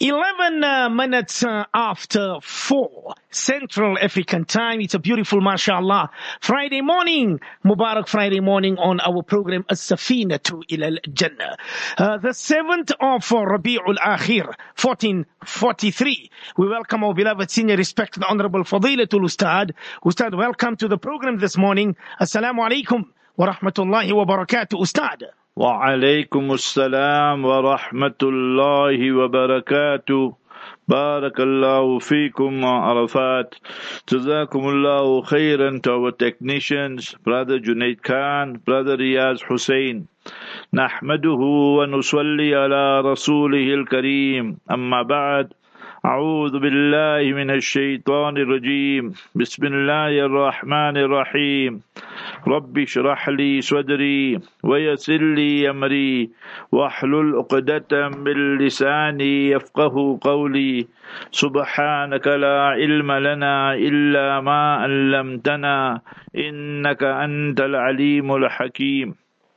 11 minutes after 4 Central African time. It's a beautiful, mashallah, Friday morning. Mubarak Friday morning on our program As-Safinatu Ila Al-Jannah. The 7th of Rabi'ul Akhir, 1443. We welcome our beloved senior respected honorable Fadilatul Ustad. Ustad, welcome to the program this morning. Assalamu alaikum wa rahmatullahi wa barakatuh, Ustad. وعليكم السلام ورحمة الله وبركاته. بارك الله فيكم عرفات. جزاكم الله خيرا to our technicians, Brother Junaid Khan, Brother Riyaz Hussein. نحمده ونصلي على رسوله الكريم. أما بعد. أعوذ بالله من الشيطان الرجيم. بسم الله الرحمن الرحيم. رب اشرح لي صدري ويسر لي أمري واحلل عقدة من لساني يفقه قولي. سبحانك لا علم لنا إلا ما علمتنا إنك أنت العليم الحكيم.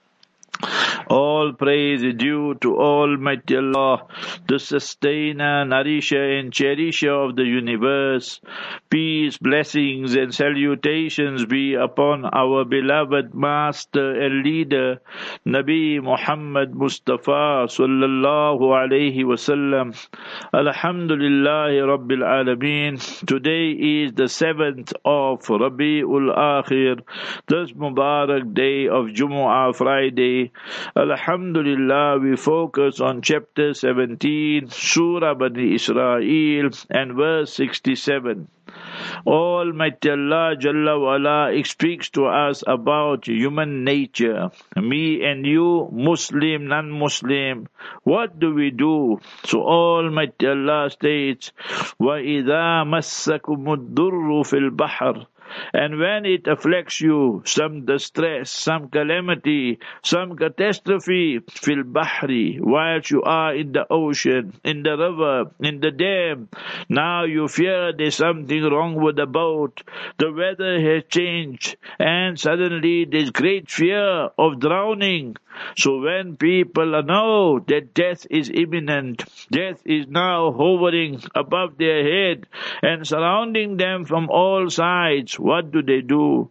All praise is due to Almighty Allah, the sustainer, nourisher and cherisher of the universe. Peace, blessings and salutations be upon our beloved master and leader, Nabi Muhammad Mustafa sallallahu alayhi wasallam. Alhamdulillahi Rabbil Alameen. Today is the 7th of Rabi'ul Akhir, this Mubarak day of Jumu'ah Friday. Alhamdulillah, we focus on chapter 17, Surah Bani Israel, and verse 67. Almighty Allah Jalla wa Ala speaks to us about human nature. Me and you, Muslim, non-Muslim, what do we do? So Almighty Allah states, وَإِذَا مَسَّكُمُ الضُّرُّ فِي الْبَحْرِ. And when it afflicts you, some distress, some calamity, some catastrophe, fil bahri, whilst you are in the ocean, in the river, in the dam, now you fear there's something wrong with the boat, the weather has changed, and suddenly there's great fear of drowning. So when people know that death is imminent, death is now hovering above their head and surrounding them from all sides, what do? ضَلَّ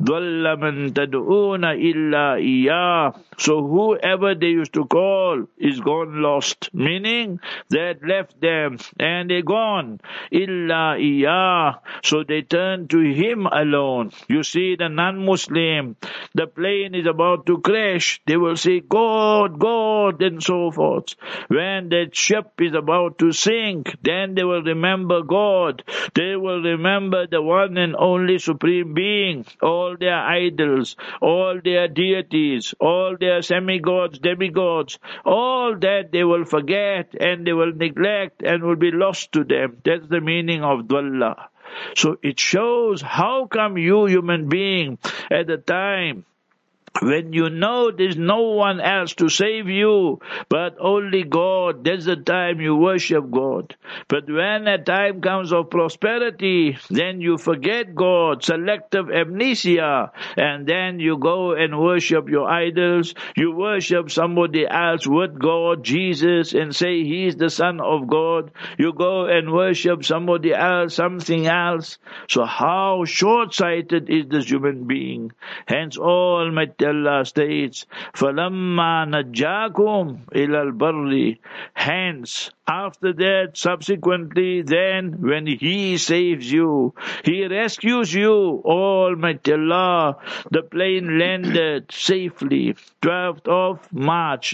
مَن تَدْعُونَ إِلَّا إِيَّاهُ. So whoever they used to call is gone lost, meaning that left them and they're gone. إِلَّا إِيَّاهُ. So they turn to him alone. You see, the non-Muslim, the plane is about to crash, they will say, God, God, and so forth. When that ship is about to sink, then they will remember God. They will remember the one and only Supreme Being. All their idols, all their deities, all their semi-gods, demigods, all that they will forget and they will neglect and will be lost to them. That's the meaning of Dwalla. So it shows how come you, human being, at the time when you know there's no one else to save you but only God, that's the time you worship God. But when a time comes of prosperity, then you forget God, selective amnesia, and then you go and worship your idols, you worship somebody else with God, Jesus, and say he is the Son of God. You go and worship somebody else, something else. So how short-sighted is this human being? Hence Almighty Allah states, فَلَمَّا نَجَّاكُمْ إِلَى الْبَرِّ. Hence, after that, subsequently, then, when He saves you, He rescues you, Almighty Allah, the plane landed safely, 12th of March,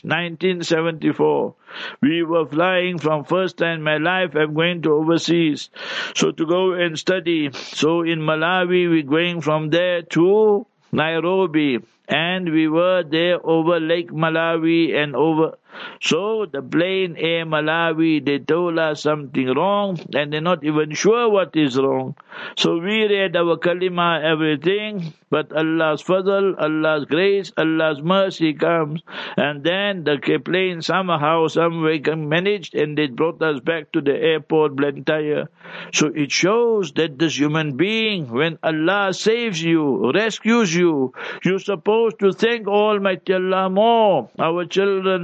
1974. We were flying from first time in my life, I'm going to overseas, so to go and study. So in Malawi, we're going from there to Nairobi, and we were there over Lake Malawi and over. So the plane Air Malawi, they told us something wrong and they're not even sure what is wrong. So we read our kalima, everything, but Allah's fadl, Allah's grace, Allah's mercy comes, and then the plane somehow, some way managed, and they brought us back to the airport, Blantyre. So it shows that this human being, when Allah saves you, rescues you, you're supposed to thank Almighty Allah more. Our children, the more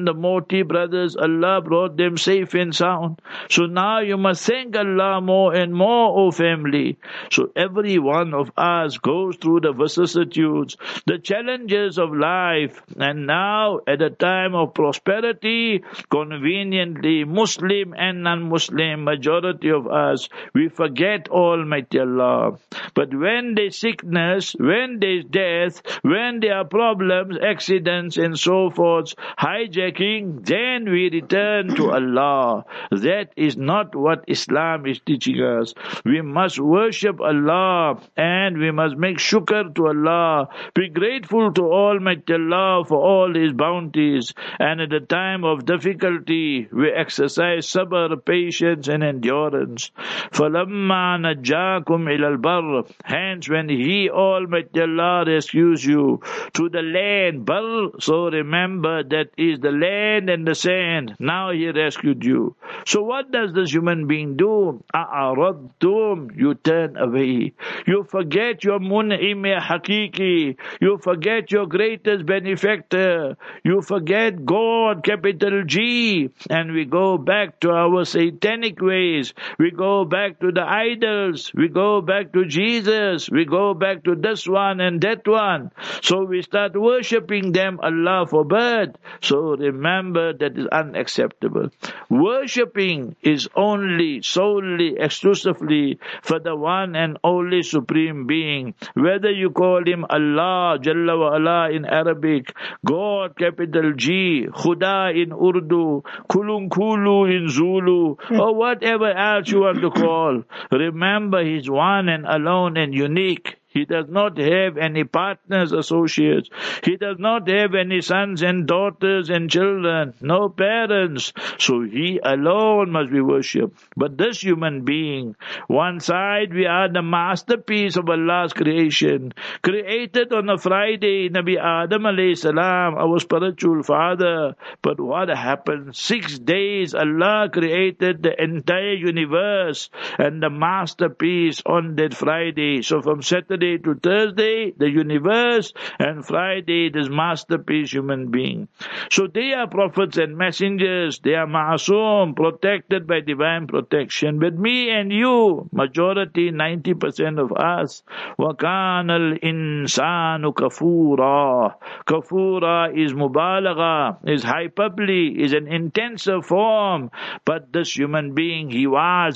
naughty brothers, Allah brought them safe and sound. So now you must thank Allah more and more, O family. So every one of us goes through the vicissitudes, the challenges of life, and now at a time of prosperity, conveniently, Muslim and non-Muslim, majority of us, we forget Almighty Allah. But when there's sickness, when there's death, when there are problems, accidents and so forth, hijacking, then we return to Allah. That is not what Islam is teaching us. We must worship Allah and we must make shukr to Allah. Be grateful to Almighty Allah for all His bounties. And at the time of difficulty, we exercise sabr, patience and endurance. فَلَمَّا نَجَّاكُمْ إِلَى الْبَرِّ. Hence, when He, Almighty Allah, rescues you to the land, Barr, so remember that is the land and the sand. Now He rescued you. So what does this human being do? أَعْرَضْتُمْ. You turn away. You forget your mun'im hakiki. You forget your greatest benefactor. You forget God, capital G. And we go back to our satanic ways. We go back to the idols. We go back to Jesus. We go back to this one and that one. So we start worshipping them. Allah forbid. So remember that is unacceptable. Worshipping is only, solely, exclusively for the one and only Supreme Being. Whether you call Him Allah, Jalla wa Ala in Arabic, God, capital G, Khuda in Urdu, Kulunkulu in Zulu, or whatever else you want to call. Remember, He's one and alone and unique. He does not have any partners, associates. He does not have any sons and daughters and children, no parents. So He alone must be worshipped. But this human being, one side we are the masterpiece of Allah's creation, created on a Friday, Nabi Adam alayhi salam, our spiritual father. But what happened? 6 days Allah created the entire universe and the masterpiece on that Friday. So from Saturday to Thursday, the universe, and Friday, this masterpiece human being. So they are prophets and messengers. They are ma'asum, protected by divine protection. But me and you, majority, 90% of us, وَكَانَ الْإِنسَانُ كَفُورًا. Kafura is mubalagha, is hyperbole, is an intensive form. But this human being, he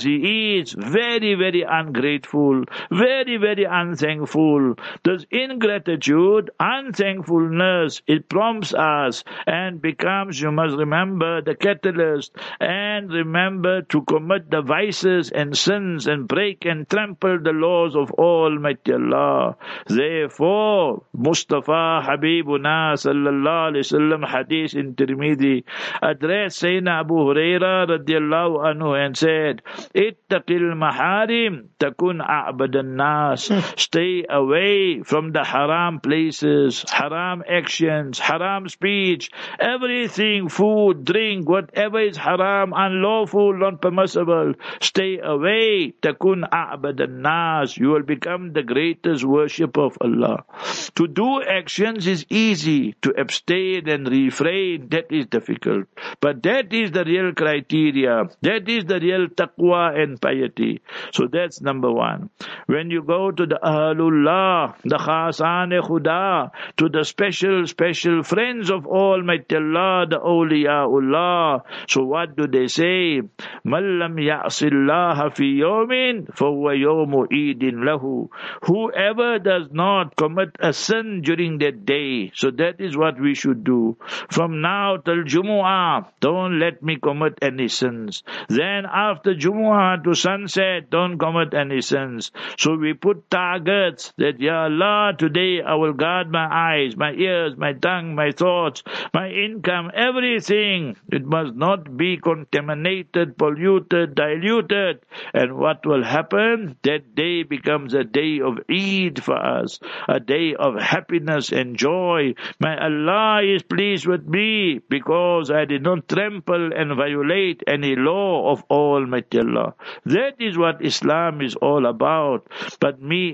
is very, very ungrateful, very, very unthankful. This ingratitude, unthankfulness, it prompts us and becomes, you must remember, the catalyst, and remember to commit the vices and sins and break and trample the laws of Almighty Allah. Therefore, Mustafa Habibuna sallallahu alayhi wasallam, hadith in Tirmidhi, addressed Sayyidina Abu Huraira radiallahu anhu and said, Ittaqil maharim takun a'badan nas. Stay away from the haram places, haram actions, haram speech, everything, food, drink, whatever is haram, unlawful, not permissible. Stay away. Takun a'badan nas. You will become the greatest worshipper of Allah. To do actions is easy. To abstain and refrain, that is difficult. But that is the real criteria. That is the real taqwa and piety. So that's number one. When you go to the Ahlullah, the Khasan-e Khuda, to the special friends of Almighty Allah, the Awliyaullah. So what do they say? Man lam ya'sillaha fi yawmin fahuwa yawmu idin lahu. Whoever does not commit a sin during that day. So that is what we should do. From now till Jumu'ah, don't let me commit any sins. Then after Jumu'ah to sunset, don't commit any sins. So we put targets that, Ya Allah, today I will guard my eyes, my ears, my tongue, my thoughts, my income, everything. It must not be contaminated, polluted, diluted. And what will happen? That day becomes a day of Eid for us, a day of happiness and joy. My Allah is pleased with me because I did not trample and violate any law of Almighty Allah. That is what Islam is all about. But me and you,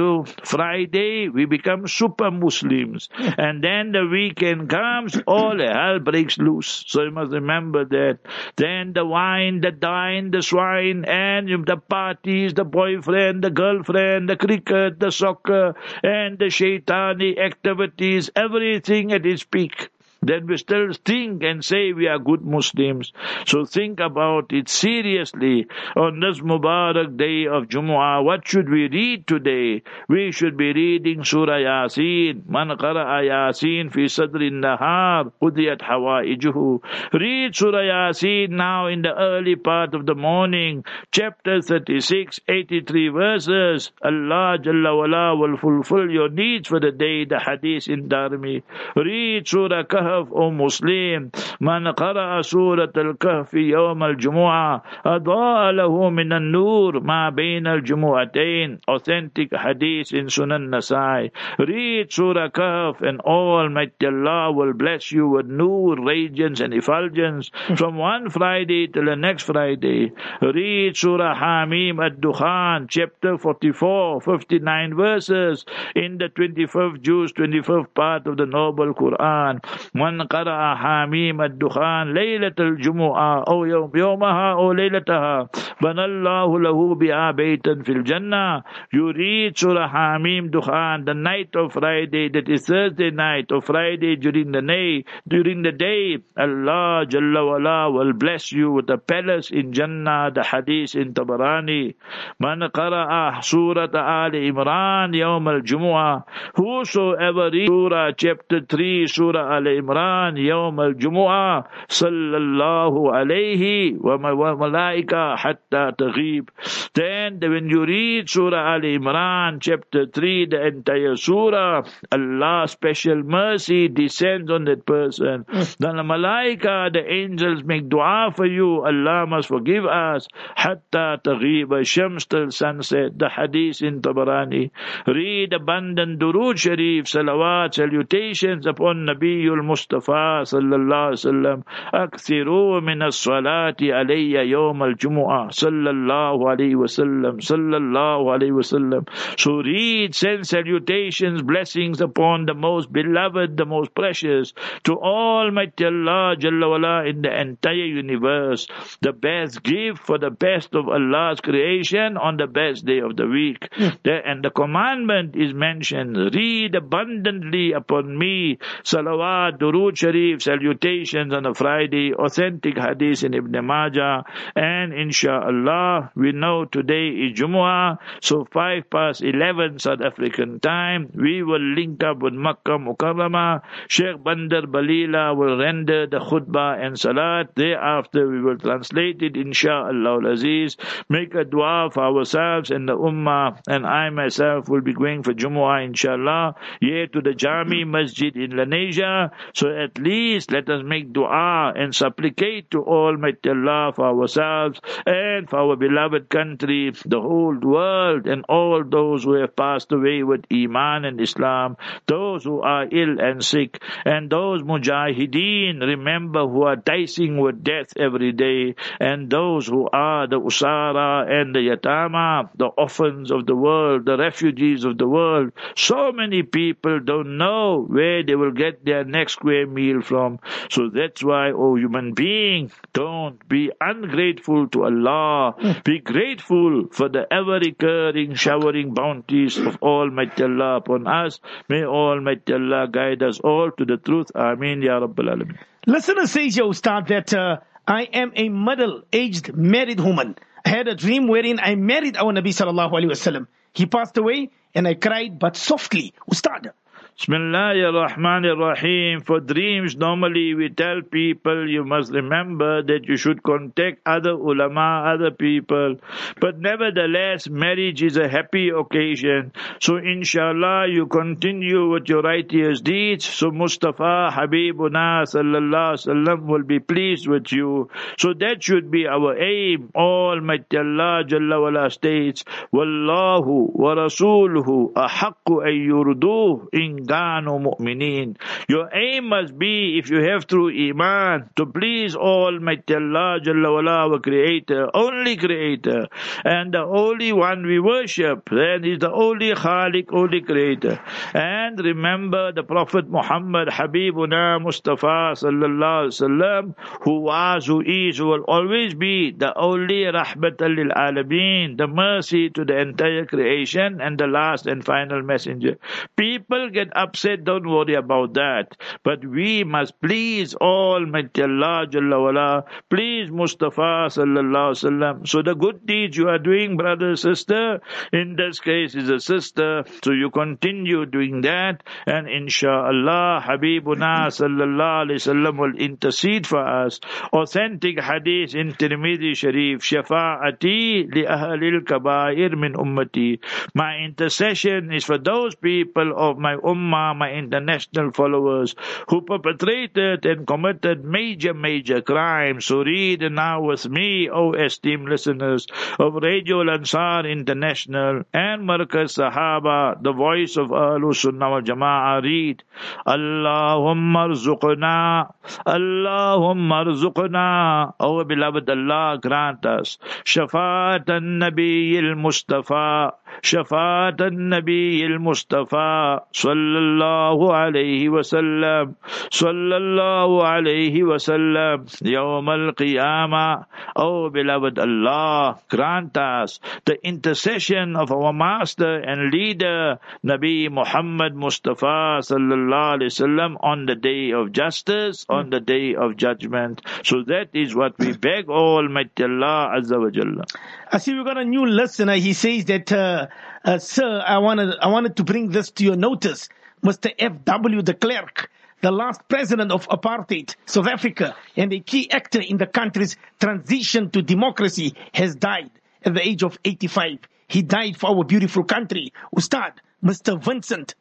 you, Friday we become super Muslims. And then the weekend comes, all hell breaks loose. So you must remember that. Then the wine, the dine, the swine, and the parties, the boyfriend, the girlfriend, the cricket, the soccer, and the shaitani activities, everything at its peak. Then we still think and say we are good Muslims. So think about it seriously. On this Mubarak day of Jumu'ah, what should we read today? We should be reading Surah Yasin. Man qara'a Yasin fi sadri nahar, qudiyat hawaijuhu. Read Surah Yasin now in the early part of the morning. Chapter 36, 83 verses. Allah Jalla wala will fulfill your needs for the day. The hadith in Darmi. Read Surah Kahf, O Muslim. Man qara'a Surat al-Kahf yawm al-Jumu'ah, adaa lahu min al-nur ma bain al-Jumu'atayn. Authentic hadith in Sunan Nasai. Read Surah Kahf and Almighty Allah will bless you with nur, radiance and effulgence from one Friday till the next Friday. Read Surah Hamim ad-Dukhan, chapter 44, 59 verses in the 25th juz, 25th part of the Noble Quran. Man qara'a Hamim ad-Dukhan laylat al-Jumu'ah aw yawmaha aw laylataha banallahu lahu bi'a baytan fil Jannah. You read Surah Hamim Dukhan the night of Friday, that is Thursday night or Friday during the day, Allah Jalla wala will bless you with a palace in Jannah. The hadith in Tabarani. Man qara'a Surat Ali Imran yawm al-Jumu'ah, whosoever reads Surah chapter 3 Surah Al Imran yawm al-Jumu'ah, sallallahu alayhi wa malaika hatta taghib. Then when you read Surah Al Imran chapter 3, the entire surah, Allah's special mercy descends on that person. Then the malaika, the angels make dua for you. Allah must forgive us. Hatta taghib shams till sunset. The hadith in Tabarani. Read abundant durood sharif, salawat, salutations upon Nabiyul Mustafa sallallahu alaihi wasallam. Akthiru min as-salati alayya yawm al-Jumu'ah sallallahu alaihi wasallam, sallallahu alaihi wasallam. So read, send salutations, blessings upon the most beloved, the most precious, to Almighty Allah Jalla wala in the entire universe. The best gift for the best of Allah's creation on the best day of the week. And the commandment is mentioned, read abundantly upon me, salawat, durood sharif, salutations on a Friday. Authentic hadith in Ibn Majah. And inshallah, we know today is Jumu'ah, so 11:05 South African time, we will link up with Makkah Mukarramah. Sheikh Bandar Balila will render the khutbah and salat. Thereafter we will translate it, inshallah al-Aziz. Make a dua for ourselves and the ummah, and I myself will be going for Jumu'ah inshallah, here to the Jami Masjid in Lenasia. So at least let us make dua and supplicate to Almighty Allah for ourselves and for our beloved country, the whole world, and all those who have passed away with Iman and Islam, those who are ill and sick, and those mujahideen, remember, who are dicing with death every day, and those who are the usara and the yatama, the orphans of the world, the refugees of the world. So many people don't know where they will get their next square meal from. So that's why, oh human being, don't be ungrateful to Allah. Be grateful for the ever-recurring, showering bounties of Almighty Allah upon us. May Almighty Allah guide us all to the truth. Ameen Ya Rabbal Alameen. Listener says, yo, Ustad, that I am a middle-aged married woman. I had a dream wherein I married our Nabi sallallahu alaihi wasallam. He passed away and I cried, but softly. Ustad. Bismillahir Rahmanir Rahim. For dreams, normally we tell people, you must remember that you should contact other ulama, other people. But nevertheless, marriage is a happy occasion. So inshallah, you continue with your righteous deeds. So Mustafa Habibuna sallallahu alaihi wasallam will be pleased with you. So that should be our aim. Almighty Allah Jalla wala states, Wallahu wa Rasuluhu ahaqqu an yurduh in kanu mu'mineen. Your aim must be, if you have true iman, to please Almighty Allah Jalla wala, our Creator, only Creator, and the only one we worship. Then is the only Khaliq, only Creator. And remember the Prophet Muhammad Habibuna Mustafa sallallahu alaihi wasallam, who was, who is, who will always be the only rahmatan lil alameen, the mercy to the entire creation, and the last and final messenger. People get upset, don't worry about that. But we must please Almighty Allah Jalla wala, please Mustafa sallallahu alaihi wasallam. So the good deeds you are doing, brother, sister, in this case is a sister, so you continue doing that, and inshallah Habibuna sallallahu alaihi wasallam will intercede for us. Authentic hadith in Tirmidhi Sharif, Shafa'ati li ahlil kabair min ummati. My intercession is for those people of my ummah, my international followers, who perpetrated and committed major crimes. So read now with me, O esteemed listeners of Radio Al-Ansar International and Markaz Sahaba, the voice of Ahlus Sunnah wal Jama'ah. Read, Allahumma arzuqna, Allahumma arzuqna. O beloved Allah, grant us Shafa'atan Nabiyil Mustafa, Shafa'atan Nabiyil Mustafa, Sallallahu alayhi wasallam, Sallallahu alayhi wasallam, Yawm al-Qiyamah. O beloved Allah, grant us the intercession of our master and leader Nabi Muhammad Mustafa sallallahu alaihi wasallam on the day of justice, on the day of judgment. So that is what we beg Almighty Allah Azza wa Jalla. I see we got a new listener. He says that, sir, I wanted to bring this to your notice. Mr. F.W. de Klerk, the last president of apartheid, South Africa, and a key actor in the country's transition to democracy, has died at the age of 85. He died for our beautiful country. Ustad, Mr. Vincent.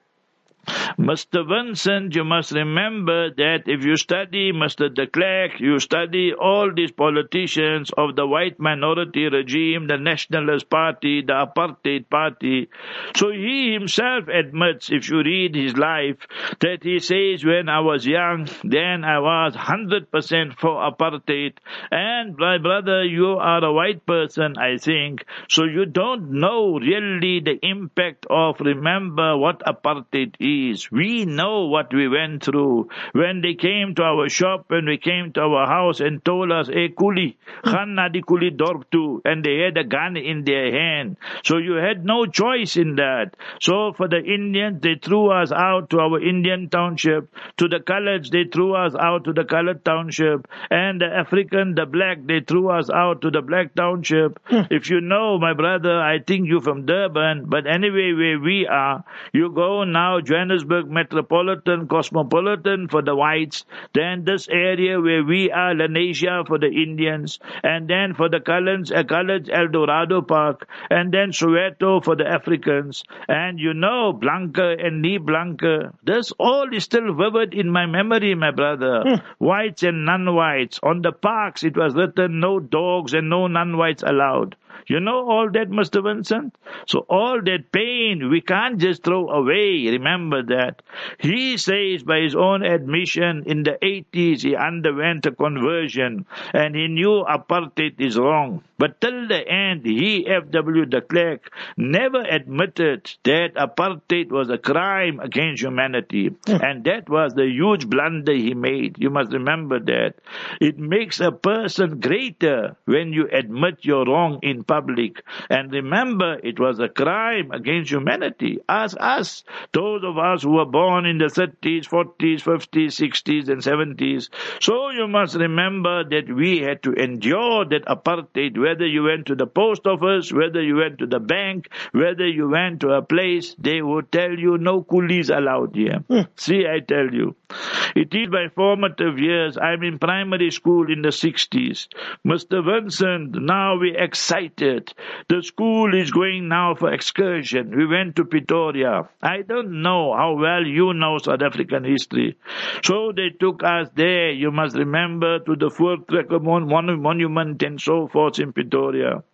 Mr. Vincent, you must remember that if you study Mr. de Klerk, you study all these politicians of the white minority regime, the Nationalist Party, the Apartheid Party. So he himself admits, if you read his life, that he says, when I was young, then I was 100% for apartheid. And my brother, you are a white person, I think, so you don't know really the impact of, remember what apartheid is. We know what we went through when they came to our shop, when we came to our house and told us, "Hey, Kuli, Khanna di Kuli dorp tu," and they had a gun in their hand. So you had no choice in that. So for the Indians, they threw us out to our Indian township. To the coloreds, they threw us out to the colored township. And the African, the black, they threw us out to the black township. If you know, my brother, I think you're from Durban, but anyway, where we are, you go now, Johannesburg Metropolitan, Cosmopolitan for the whites, then this area where we are, Lenasia for the Indians, and then for the coloreds, El Dorado Park, and then Soweto for the Africans, and you know, Blanca and Ni Blanca. This all is still vivid in my memory, my brother. Whites and non-whites. On the parks it was written, no dogs and no non-whites allowed. You know all that, Mr. Vincent? So all that pain, we can't just throw away. Remember that. He says by his own admission, in the 80s he underwent a conversion and he knew apartheid is wrong. But till the end, he, F.W. de Klerk, never admitted that apartheid was a crime against humanity. And that was the huge blunder he made. You must remember that. It makes a person greater when you admit you're wrong in public. And remember, it was a crime against humanity. Ask us, those of us who were born in the 30s, 40s, 50s, 60s, and 70s. So you must remember that we had to endure that apartheid, whether you went to the post office, whether you went to the bank, whether you went to a place, they would tell you no coolies allowed here. See, I tell you. It is my formative years. I'm in primary school in the 60s. Mr. Vincent, now we're excited. The school is going now for excursion. We went to Pretoria. I don't know how well you know South African history. So they took us there, you must remember, to the Voortrekker Monument and so forth in Pretoria.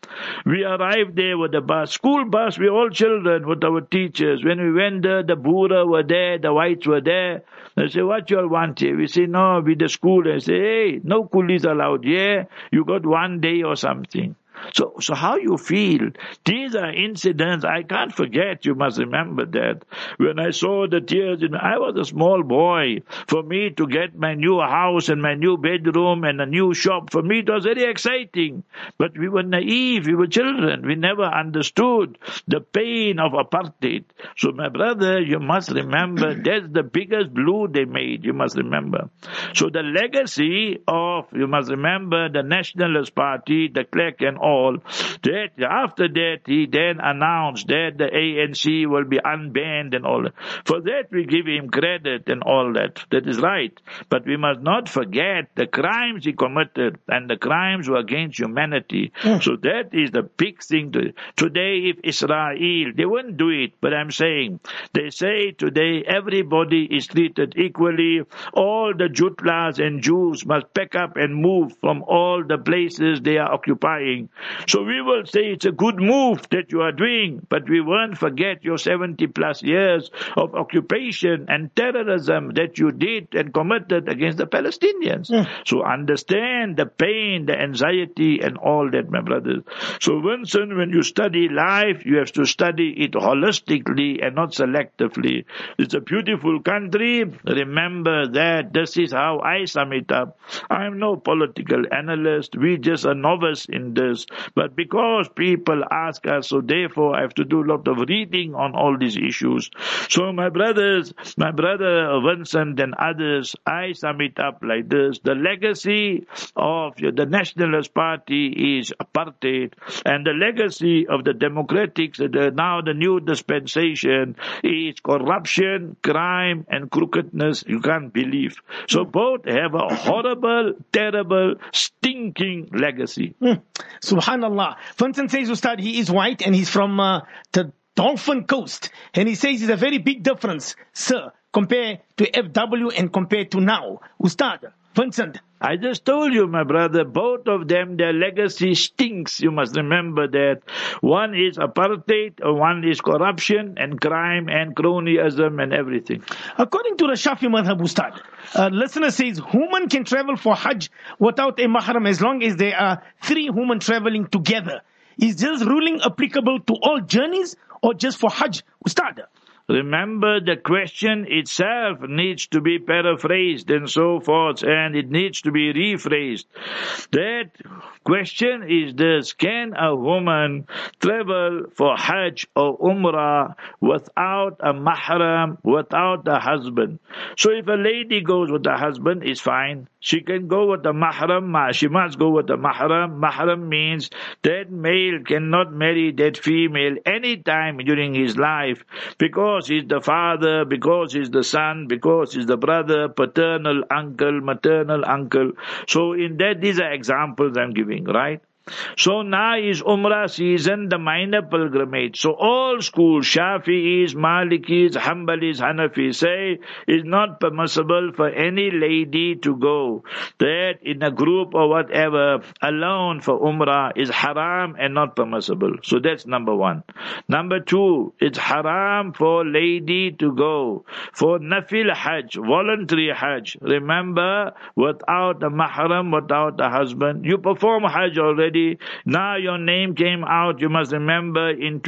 We arrived there with the bus, school bus, we all children with our teachers. When we went there, the Boera were there, the whites were there. They say, what you all want here? We say, no, with the school. They say, hey, no coolies allowed here. You got 1 day or something. So how you feel? These are incidents I can't forget. You must remember that. When I saw the tears, I was a small boy. For me to get my new house and my new bedroom and a new shop, for me it was very exciting. But we were naive. We were children. We never understood the pain of apartheid. So my brother, you must remember, that's the biggest blue they made. You must remember. So the legacy of, you must remember, the Nationalist Party, de Klerk and all, that after that he then announced that the ANC will be unbanned and all that. For that we give him credit and all that. That is right. But we must not forget the crimes he committed, and the crimes were against humanity. So that is the big thing. Today, if Israel, they wouldn't do it, but I'm saying, they say today everybody is treated equally. All the Jutlas and Jews must pack up and move from all the places they are occupying. So we will say it's a good move that you are doing, but we won't forget your 70 plus years of occupation and terrorism that you did and committed against the Palestinians. So understand the pain, the anxiety and all that, my brothers. So Vincent, when you study life, you have to study it holistically and not selectively. It's a beautiful country. Remember that this is how I sum it up. I'm no political analyst. We just a novice in this. But because people ask us, so therefore I have to do a lot of reading on all these issues. So my brothers, my brother Vincent and others, I sum it up like this. The legacy of the Nationalist Party is apartheid, and the legacy of the Democrats, now the new dispensation, is corruption, crime, and crookedness. You can't believe. So both have a horrible, terrible, stinking legacy. Subhanallah. Vincent says, Ustad, he is white and he's from the Dolphin Coast. And he says it's a very big difference, sir, compared to FW and compared to now. Ustad, Vincent. I just told you, my brother, both of them, their legacy stinks. You must remember that. One is apartheid, one is corruption and crime and cronyism and everything. According to the Shafi Madhab, Ustad, listener says, women can travel for Hajj without a mahram as long as there are 3 women traveling together. Is this ruling applicable to all journeys or just for Hajj, Ustad? Remember, the question itself needs to be paraphrased and so forth, and it needs to be rephrased. That question is this: can a woman travel for Hajj or Umrah without a mahram, without a husband? So if a lady goes with a husband, it's fine. She can go with a mahram. She must go with a mahram. Mahram means that male cannot marry that female anytime during his life, because he's the father, because he's the son, because he's the brother, paternal uncle, maternal uncle. So in that, these are examples I'm giving, right? So now is Umrah season, the minor pilgrimage. So all schools, Shafi'is, Malikis, Hanbalis, Hanafis, say it's not permissible for any lady to go. That in a group or whatever, alone for Umrah is haram and not permissible. So that's number 1. Number 2, it's haram for lady to go for Nafil Hajj, voluntary Hajj. Remember, without a mahram, without a husband. You perform Hajj already. Now your name came out, you must remember, in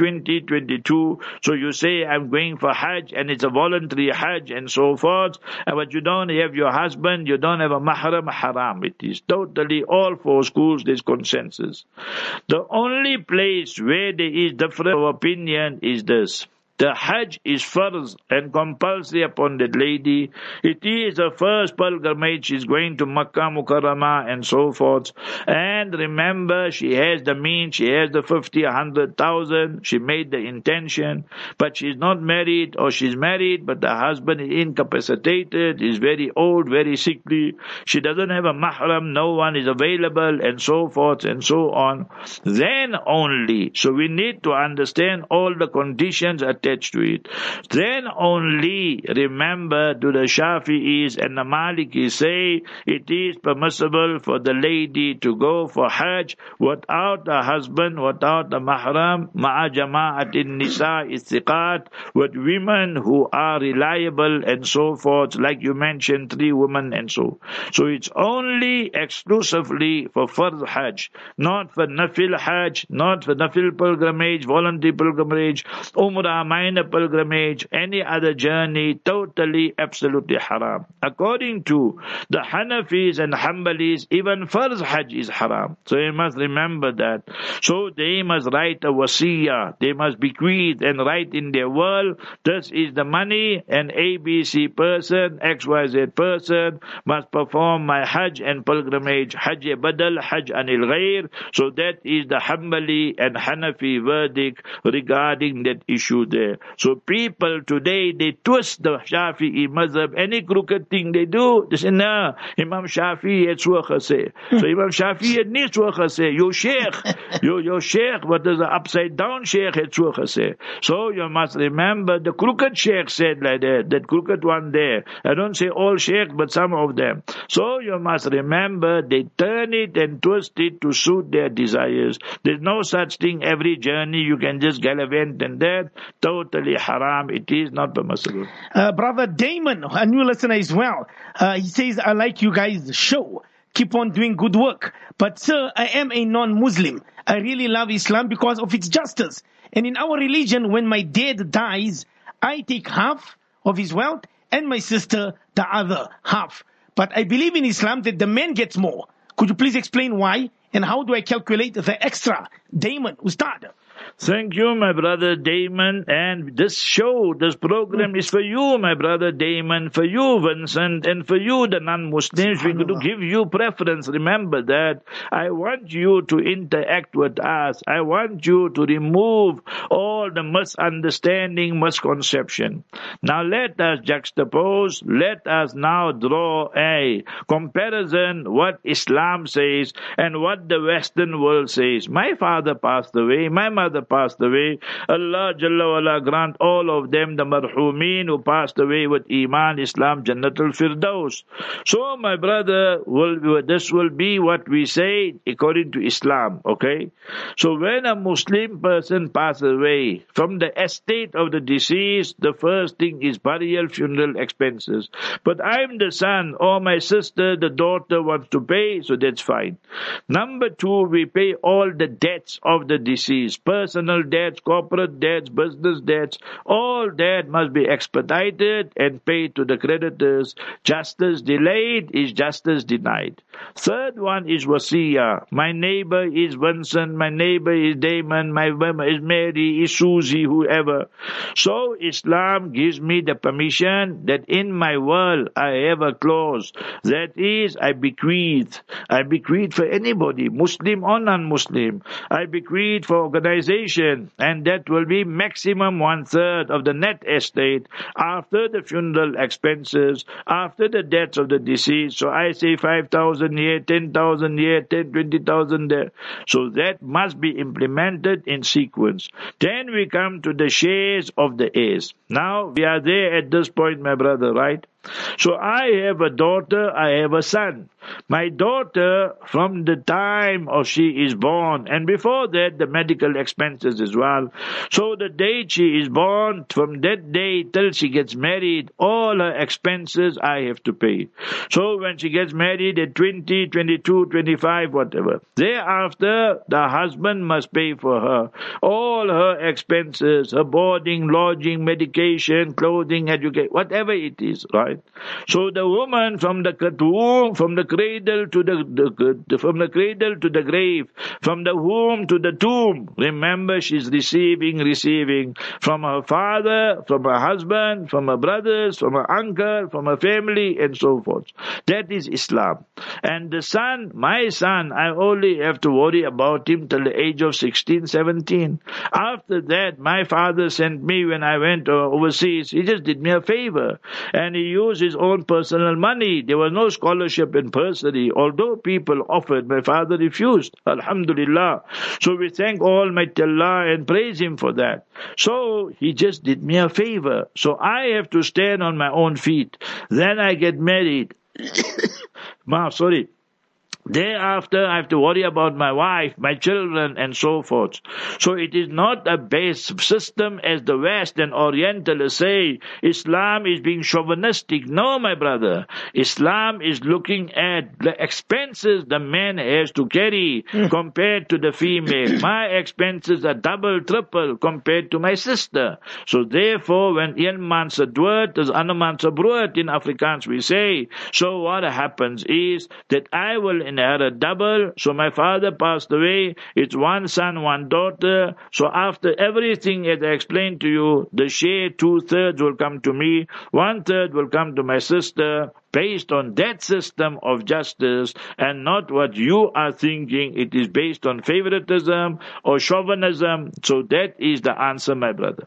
2022. So you say, I'm going for Hajj, and it's a voluntary Hajj and so forth. But you don't have your husband, you don't have a mahram, haram. It is totally all 4 schools, there's consensus. The only place where there is different opinion is this. The Hajj is farz and compulsory upon that lady. It is the first pilgrimage. She's going to Makkah Mukarramah and so forth. And remember, she has the means. She has the 50, 100,000. She made the intention. But she's not married, or she's married, but the husband is incapacitated, is very old, very sickly. She doesn't have a mahram. No one is available and so forth and so on. Then only. So we need to understand all the conditions attached attached to it. Then only remember, to the Shafi'is and the Malikis say it is permissible for the lady to go for Hajj without a husband, without a mahram, ma'a jama'atin nisa istiqat, with women who are reliable and so forth, like you mentioned, 3 women and so. So it's only exclusively for Farz Hajj, not for Nafil Hajj, not for Nafil pilgrimage, voluntary pilgrimage, Umrah, minor pilgrimage, any other journey, totally, absolutely haram. According to the Hanafis and Hanbalis, even Farz Hajj is haram. So you must remember that. So they must write a wasiyah, they must bequeath and write in their will, this is the money, and ABC person, XYZ person must perform my Hajj and pilgrimage, Hajj badal, Hajj anil ghair. So that is the Hanbali and Hanafi verdict regarding that issue there. So people today, they twist the Shafi'i mazhab, any crooked thing they do, they say, no, Imam Shafi'i had suha say. So Imam Shafi'i had ni suha say. Your sheikh, your sheikh, what is the upside down sheikh had suha say. So you must remember the crooked sheikh said like that crooked one there. I don't say all sheikh, but some of them. So you must remember, they turn it and twist it to suit their desires. There's no such thing, every journey you can just gallivant and that, totally haram. It is not permissible. Brother Damon, a new listener as well, he says, I like you guys' show. Keep on doing good work. But sir, I am a non-Muslim. I really love Islam because of its justice. And in our religion, when my dad dies, I take half of his wealth and my sister the other half. But I believe in Islam that the man gets more. Could you please explain why? And how do I calculate the extra? Damon, Ustad. Thank you, my brother Damon. And this show, this program is for you, my brother Damon, for you, Vincent, and for you, the non-Muslims. We're going to give you preference. Remember that. I want you to interact with us. I want you to remove all the misunderstanding, misconception. Now let us juxtapose. Let us now draw a comparison, what Islam says and what the Western world says. My father passed away. My mother passed away. Allah Jalla wala grant all of them, the marhumeen who passed away with Iman, Islam, Jannatul Firdaus. So my brother, this will be what we say according to Islam, okay? So when a Muslim person passes away, from the estate of the deceased, the first thing is burial, funeral expenses. But I'm the son, or my sister, the daughter wants to pay, so that's fine. Number 2, we pay all the debts of the deceased, personal debts, corporate debts, business debts, all that must be expedited and paid to the creditors. Justice delayed is justice denied. Third one is wasiyah. My neighbor is Vincent, my neighbor is Damon, my mother is Mary, is Susie, whoever. So Islam gives me the permission that in my will I have a clause. That is, I bequeath. I bequeath for anybody, Muslim or non-Muslim. I bequeath for organization, and that will be maximum 1/3 of the net estate after the funeral expenses, after the deaths of the deceased. So I say 5,000 here, 10,000 here, 10, 20,000 there. So that must be implemented in sequence. Then we come to the shares of the heirs. Now we are there at this point, my brother, right? So I have a daughter, I have a son. My daughter, from the time of she is born, and before that the medical expenses as well. So the day she is born, from that day till she gets married, all her expenses I have to pay. So when she gets married at 20, 22, 25, whatever, thereafter the husband must pay for her all her expenses, her boarding, lodging, medication, clothing, education, whatever it is, right? So the woman from the womb, from the cradle to from the cradle to the grave, from the womb to the tomb, remember she's receiving from her father, from her husband, from her brothers, from her uncle, from her family, and so forth. That is Islam. And the son, my son, I only have to worry about him till the age of 16, 17. After that, my father sent me when I went overseas. He just did me a favor, and he use his own personal money. There was no scholarship in bursary. Although people offered, my father refused. Alhamdulillah. So we thank Almighty Allah and praise Him for that. So he just did me a favor. So I have to stand on my own feet. Then I get married. Thereafter, I have to worry about my wife, my children, and so forth. So it is not a base system as the West and Orientalists say. Islam is being chauvinistic. No, my brother. Islam is looking at the expenses the man has to carry compared to the female. My expenses are double, triple compared to my sister. So therefore, when een man se dood, is ander man se brood in Afrikaans we say. So what happens is that I will inherit double. So my father passed away. It's one son, one daughter. So after everything as I explained to you, the share 2/3 will come to me, 1/3 will come to my sister, based on that system of justice and not what you are thinking. It is based on favoritism or chauvinism. So that is the answer, my brother.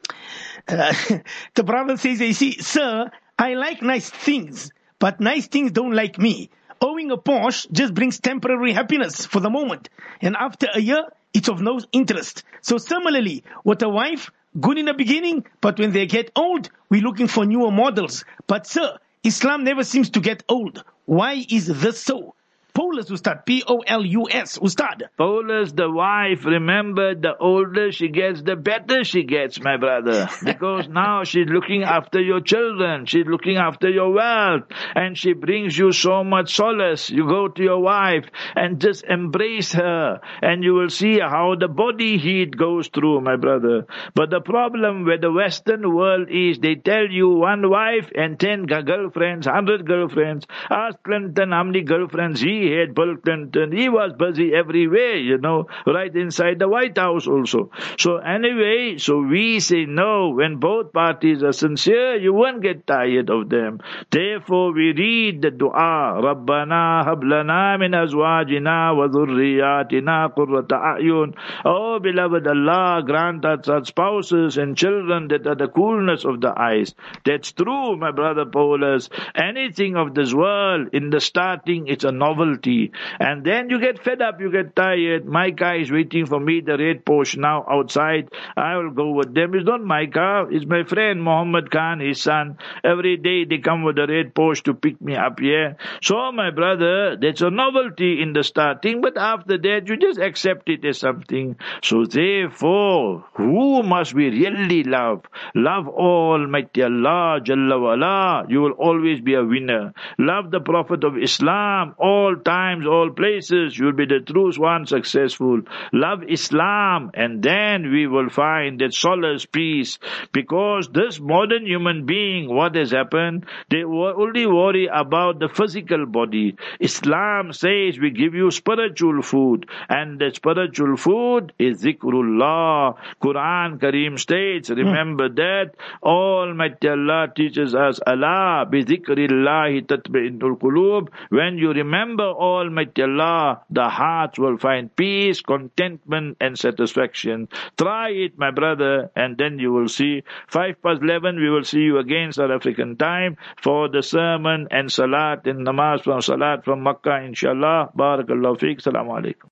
The brother says, you see, sir, I like nice things, but nice things don't like me. Owning a Porsche just brings temporary happiness for the moment, and after a year, it's of no interest. So similarly, with a wife, good in the beginning, but when they get old, we're looking for newer models. But sir, Islam never seems to get old. Why is this so? Paulus, Ustad. P-O-L-U-S, Ustad. Paulus, the wife, remember, the older she gets, the better she gets, my brother. Because now she's looking after your children. She's looking after your wealth. And she brings you so much solace. You go to your wife and just embrace her. And you will see how the body heat goes through, my brother. But the problem with the Western world is they tell you one wife and 10 girlfriends, 100 girlfriends. Ask Clinton how many girlfriends he had. Bill Clinton, he was busy everywhere, right inside the White House also. So anyway, so we say no, when both parties are sincere, you won't get tired of them. Therefore we read the dua, Rabbana hablana min azwajina wa dhurriyatina qurrata a'yun. Oh beloved Allah, grant us our spouses and children that are the coolness of the eyes. That's true, my brother Paulus. Anything of this world, in the starting, it's a novelty. And then you get fed up, you get tired. My car is waiting for me, the red Porsche now outside. I will go with them. It's not my car, it's my friend Muhammad Khan, his son. Every day they come with the red Porsche to pick me up here. So my brother, that's a novelty in the starting, but after that you just accept it as something. So therefore, who must we really love? Love Almighty Allah Jalla wa'ala. You will always be a winner. Love the Prophet of Islam, all times, all places, you will be the true one successful. Love Islam, and then we will find that solace, peace. Because this modern human being, what has happened? They only worry about the physical body. Islam says we give you spiritual food, and the spiritual food is zikrullah. Quran Kareem states, remember that Almighty Allah teaches us, Allah bi zikrillahi tatma'innul qulub. When you remember Almighty Allah, the hearts will find peace, contentment and satisfaction. Try it, my brother, and then you will see. 11:05, we will see you again, South African time, for the sermon and salat and namaz from Makkah, inshallah. Barakallahu feek. Assalamu alaikum.